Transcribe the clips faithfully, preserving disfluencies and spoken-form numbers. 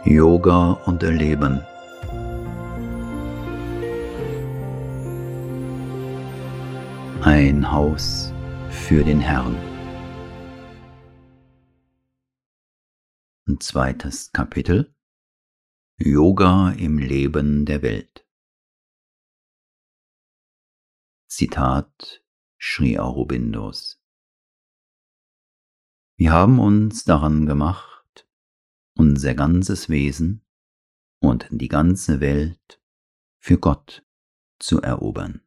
Yoga und Erleben. Ein Haus für den Herrn. Ein zweites Kapitel: Yoga im Leben der Welt. Zitat Sri Aurobindos: Wir haben uns daran gemacht, unser ganzes Wesen und die ganze Welt für Gott zu erobern.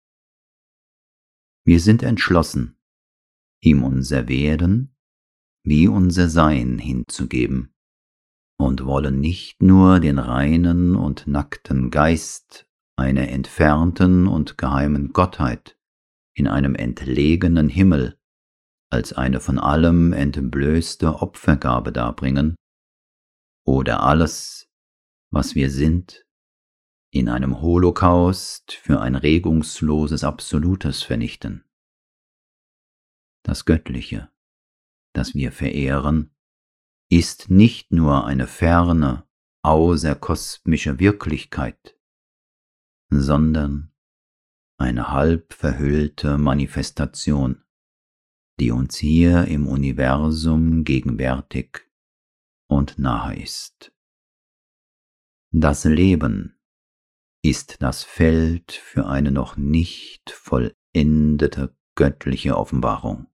Wir sind entschlossen, ihm unser Werden wie unser Sein hinzugeben und wollen nicht nur den reinen und nackten Geist einer entfernten und geheimen Gottheit in einem entlegenen Himmel als eine von allem entblößte Opfergabe darbringen, oder alles, was wir sind, in einem Holocaust für ein regungsloses Absolutes vernichten. Das Göttliche, das wir verehren, ist nicht nur eine ferne, außerkosmische Wirklichkeit, sondern eine halb verhüllte Manifestation, die uns hier im Universum gegenwärtig und nahe ist. Das Leben ist das Feld für eine noch nicht vollendete göttliche Offenbarung.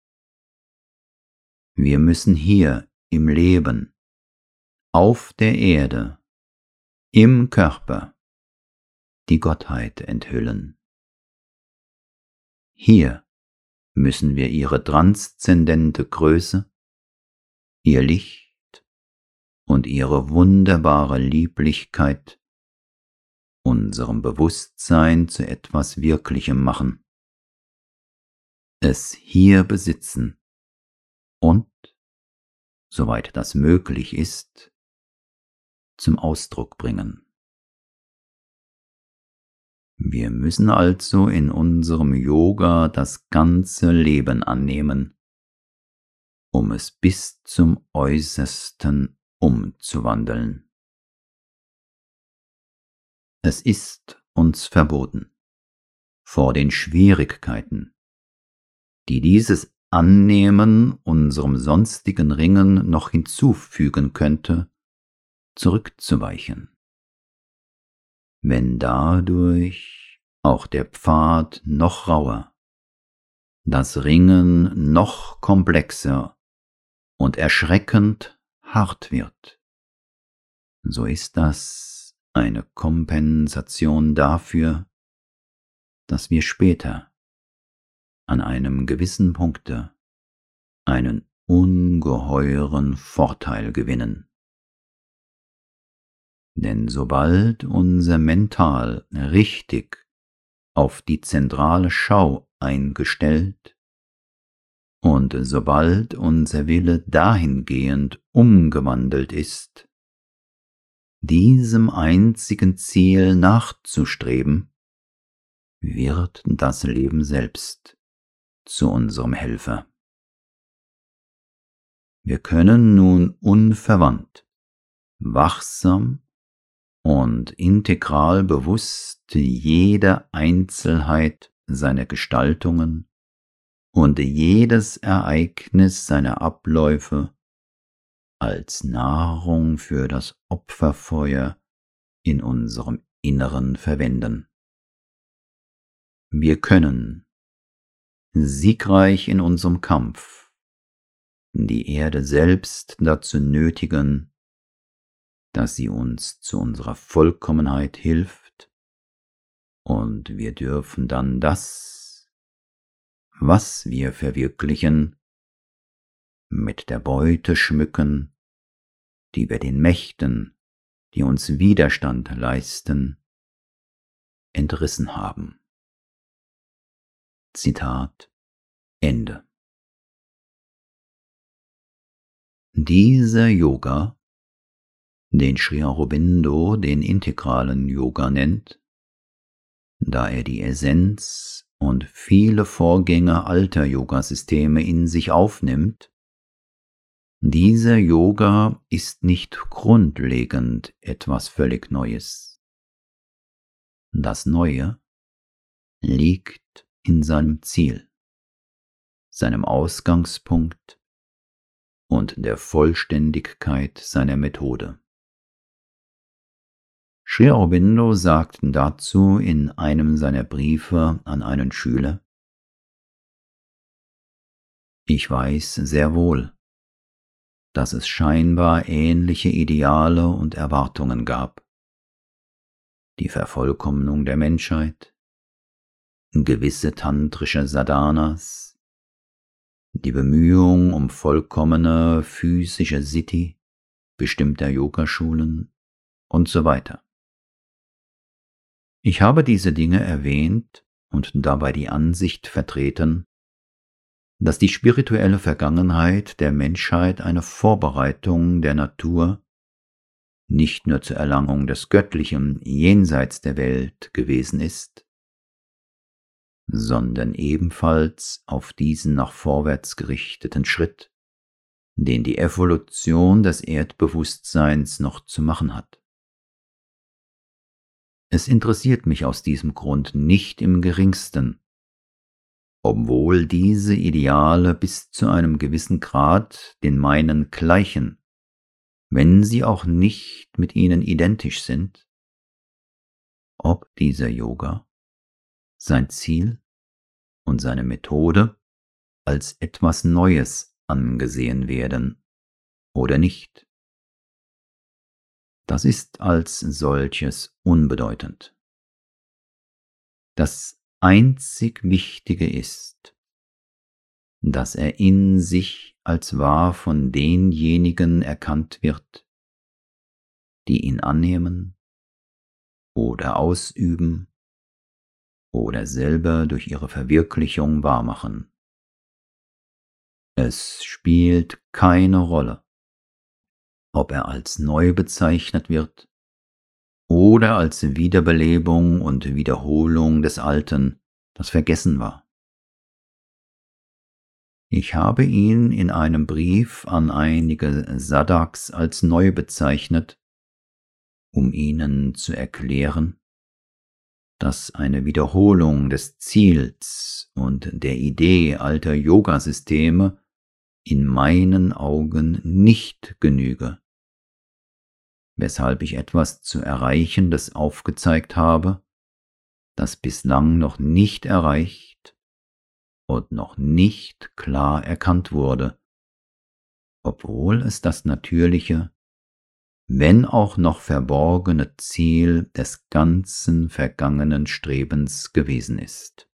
Wir müssen hier im Leben, auf der Erde, im Körper, die Gottheit enthüllen. Hier müssen wir ihre transzendente Größe, ihr Licht und ihre wunderbare Lieblichkeit unserem Bewusstsein zu etwas Wirklichem machen, es hier besitzen und, soweit das möglich ist, zum Ausdruck bringen. Wir müssen also in unserem Yoga das ganze Leben annehmen, um es bis zum Äußersten umzuwandeln. Es ist uns verboten, vor den Schwierigkeiten, die dieses Annehmen unserem sonstigen Ringen noch hinzufügen könnte, zurückzuweichen. Wenn dadurch auch der Pfad noch rauer, das Ringen noch komplexer und erschreckend hart wird, so ist das eine Kompensation dafür, dass wir später an einem gewissen Punkte einen ungeheuren Vorteil gewinnen. Denn sobald unser Mental richtig auf die zentrale Schau eingestellt und sobald unser Wille dahingehend umgewandelt ist, diesem einzigen Ziel nachzustreben, wird das Leben selbst zu unserem Helfer. Wir können nun unverwandt, wachsam und integral bewusst jede Einzelheit seiner Gestaltungen und jedes Ereignis seiner Abläufe als Nahrung für das Opferfeuer in unserem Inneren verwenden. Wir können, siegreich in unserem Kampf, die Erde selbst dazu nötigen, dass sie uns zu unserer Vollkommenheit hilft, und wir dürfen dann das, was wir verwirklichen, mit der Beute schmücken, die wir den Mächten, die uns Widerstand leisten, entrissen haben. Zitat Ende. Dieser Yoga, den Sri Aurobindo den integralen Yoga nennt, da er die Essenz und viele Vorgänge alter Yogasysteme in sich aufnimmt, Dieser Yoga ist nicht grundlegend etwas völlig Neues. Das Neue liegt in seinem Ziel, seinem Ausgangspunkt und der Vollständigkeit seiner Methode. Sri Aurobindo sagt dazu in einem seiner Briefe an einen Schüler: Ich weiß sehr wohl, dass es scheinbar ähnliche Ideale und Erwartungen gab. Die Vervollkommnung der Menschheit, gewisse tantrische Sadhanas, die Bemühung um vollkommene physische Siddhi bestimmter Yogaschulen und so weiter. Ich habe diese Dinge erwähnt und dabei die Ansicht vertreten, dass die spirituelle Vergangenheit der Menschheit eine Vorbereitung der Natur nicht nur zur Erlangung des Göttlichen jenseits der Welt gewesen ist, sondern ebenfalls auf diesen nach vorwärts gerichteten Schritt, den die Evolution des Erdbewusstseins noch zu machen hat. Es interessiert mich aus diesem Grund nicht im geringsten, obwohl diese Ideale bis zu einem gewissen Grad den meinen gleichen, wenn sie auch nicht mit ihnen identisch sind, ob dieser Yoga, sein Ziel und seine Methode als etwas Neues angesehen werden oder nicht. Das ist als solches unbedeutend. Das einzig Wichtige ist, dass er in sich als wahr von denjenigen erkannt wird, die ihn annehmen oder ausüben oder selber durch ihre Verwirklichung wahrmachen. Es spielt keine Rolle, ob er als neu bezeichnet wird oder als Wiederbelebung und Wiederholung des Alten, das vergessen war. Ich habe ihn in einem Brief an einige Sadhaks als neu bezeichnet, um ihnen zu erklären, dass eine Wiederholung des Ziels und der Idee alter Yogasysteme in meinen Augen nicht genüge, weshalb ich etwas zu Erreichendes aufgezeigt habe, das bislang noch nicht erreicht und noch nicht klar erkannt wurde, obwohl es das natürliche, wenn auch noch verborgene Ziel des ganzen vergangenen Strebens gewesen ist.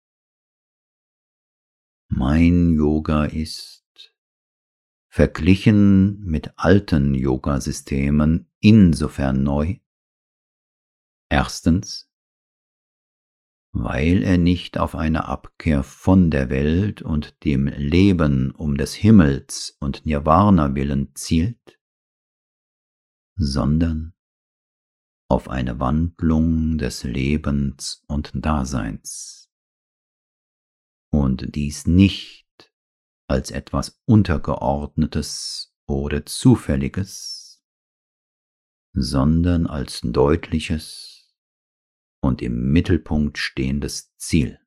Mein Yoga ist, verglichen mit alten Yogasystemen, insofern neu. Erstens, weil er nicht auf eine Abkehr von der Welt und dem Leben um des Himmels und Nirvana willen zielt, sondern auf eine Wandlung des Lebens und Daseins. Und dies nicht als etwas Untergeordnetes oder Zufälliges, sondern als deutliches und im Mittelpunkt stehendes Ziel.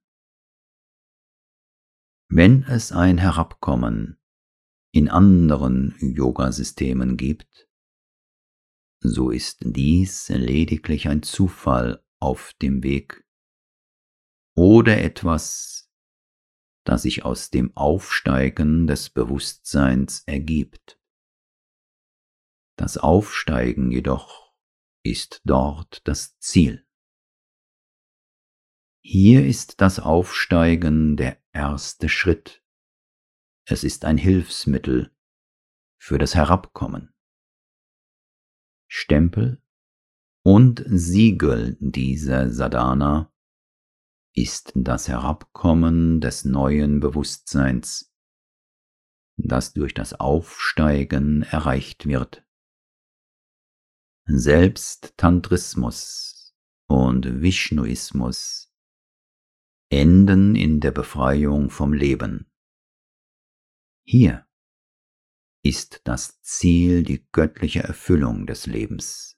Wenn es ein Herabkommen in anderen Yogasystemen gibt, so ist dies lediglich ein Zufall auf dem Weg oder etwas, das sich aus dem Aufsteigen des Bewusstseins ergibt. Das Aufsteigen jedoch ist dort das Ziel. Hier ist das Aufsteigen der erste Schritt. Es ist ein Hilfsmittel für das Herabkommen. Stempel und Siegel dieser Sadhana ist das Herabkommen des neuen Bewusstseins, das durch das Aufsteigen erreicht wird. Selbst Tantrismus und Vishnuismus enden in der Befreiung vom Leben. Hier, ist das Ziel die göttliche Erfüllung des Lebens.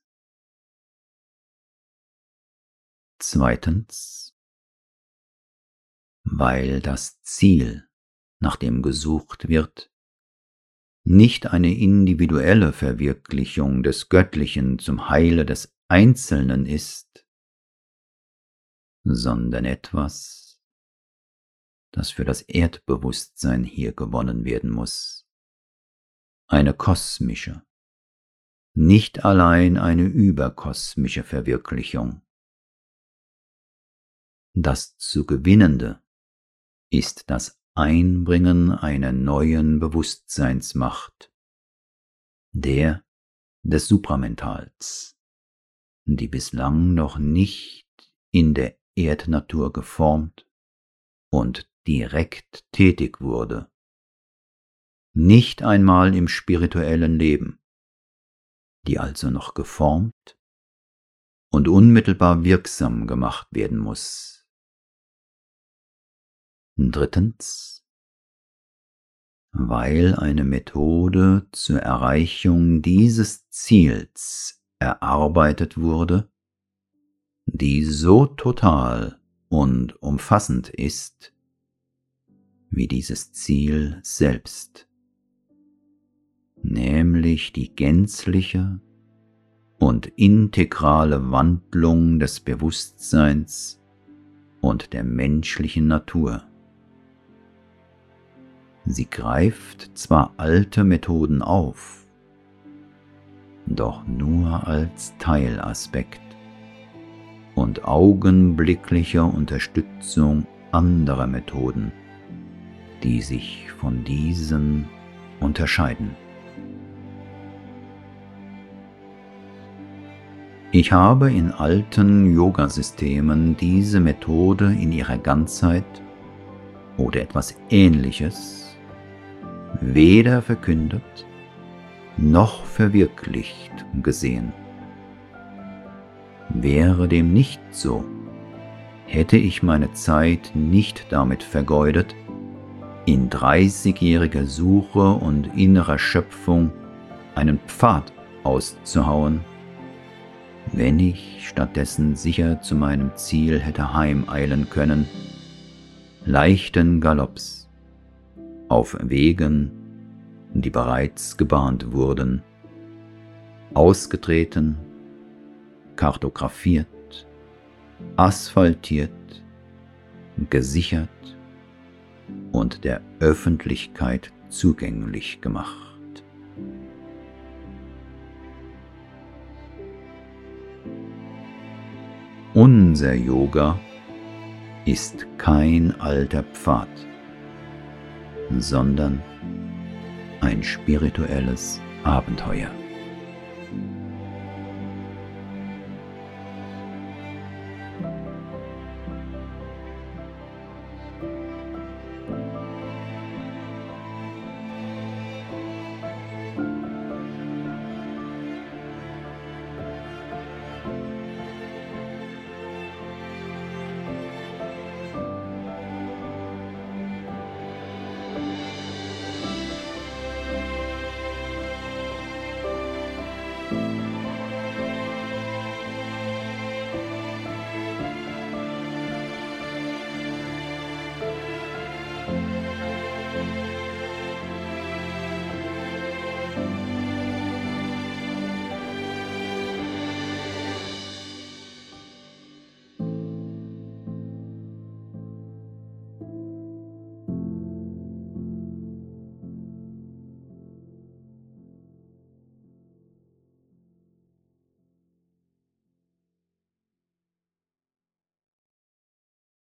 Zweitens, weil das Ziel, nach dem gesucht wird, nicht eine individuelle Verwirklichung des Göttlichen zum Heile des Einzelnen ist, sondern etwas, das für das Erdbewusstsein hier gewonnen werden muss. Eine kosmische, nicht allein eine überkosmische Verwirklichung. Das zu Gewinnende ist das Einbringen einer neuen Bewusstseinsmacht, der des Supramentals, die bislang noch nicht in der Erdnatur geformt und direkt tätig wurde, nicht einmal im spirituellen Leben, die also noch geformt und unmittelbar wirksam gemacht werden muss. Drittens, weil eine Methode zur Erreichung dieses Ziels erarbeitet wurde, die so total und umfassend ist wie dieses Ziel selbst, nämlich die gänzliche und integrale Wandlung des Bewusstseins und der menschlichen Natur. Sie greift zwar alte Methoden auf, doch nur als Teilaspekt und augenblicklicher Unterstützung anderer Methoden, die sich von diesen unterscheiden. Ich habe in alten Yoga-Systemen diese Methode in ihrer Ganzheit oder etwas Ähnliches weder verkündet noch verwirklicht gesehen. Wäre dem nicht so, hätte ich meine Zeit nicht damit vergeudet, in dreißigjähriger Suche und innerer Schöpfung einen Pfad auszuhauen, wenn ich stattdessen sicher zu meinem Ziel hätte heimeilen können, leichten Galopps, auf Wegen, die bereits gebahnt wurden, ausgetreten, kartografiert, asphaltiert, gesichert und der Öffentlichkeit zugänglich gemacht. Unser Yoga ist kein alter Pfad, sondern ein spirituelles Abenteuer.